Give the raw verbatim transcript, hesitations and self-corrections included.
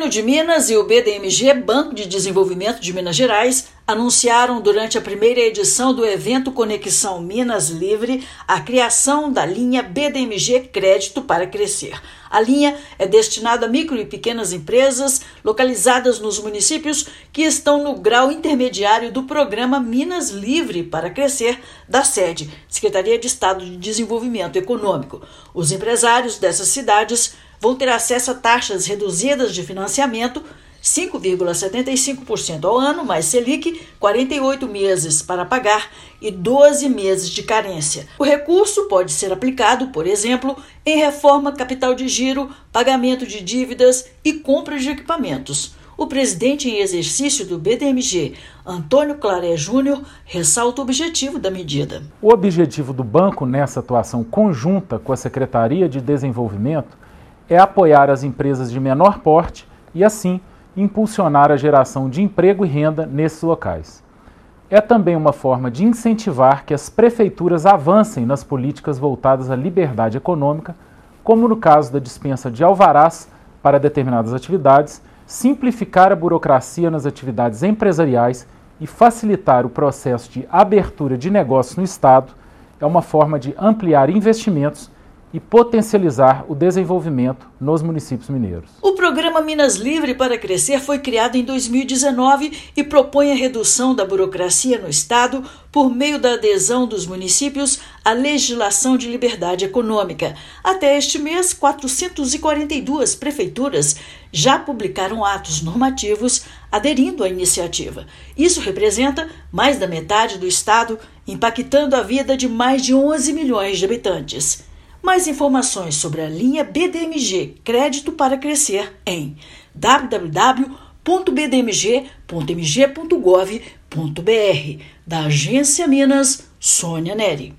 Governo de Minas e o B D M G, Banco de Desenvolvimento de Minas Gerais, anunciaram durante a primeira edição do evento Conexão Minas Livre a criação da linha B D M G Crédito para Crescer. A linha é destinada a micro e pequenas empresas localizadas nos municípios que estão no grau intermediário do programa Minas Livre para Crescer da SEDE, Secretaria de Estado de Desenvolvimento Econômico. Os empresários dessas cidades vão ter acesso a taxas reduzidas de financiamento, cinco vírgula setenta e cinco por cento ao ano, mais Selic, quarenta e oito meses para pagar e doze meses de carência. O recurso pode ser aplicado, por exemplo, em reforma, capital de giro, pagamento de dívidas e compra de equipamentos. O presidente em exercício do B D M G, Antônio Claré Júnior, ressalta o objetivo da medida. O objetivo do banco nessa atuação conjunta com a Secretaria de Desenvolvimento é apoiar as empresas de menor porte e, assim, impulsionar a geração de emprego e renda nesses locais. É também uma forma de incentivar que as prefeituras avancem nas políticas voltadas à liberdade econômica, como no caso da dispensa de alvarás para determinadas atividades, simplificar a burocracia nas atividades empresariais e facilitar o processo de abertura de negócios no Estado. É uma forma de ampliar investimentos e potencializar o desenvolvimento nos municípios mineiros. O programa Minas Livre para Crescer foi criado em dois mil e dezenove e propõe a redução da burocracia no Estado por meio da adesão dos municípios à legislação de liberdade econômica. Até este mês, quatrocentas e quarenta e duas prefeituras já publicaram atos normativos aderindo à iniciativa. Isso representa mais da metade do Estado, impactando a vida de mais de onze milhões de habitantes. Mais informações sobre a linha B D M G Crédito para Crescer em w w w ponto b d m g ponto m g ponto gov ponto b r. Da Agência Minas, Sônia Neri.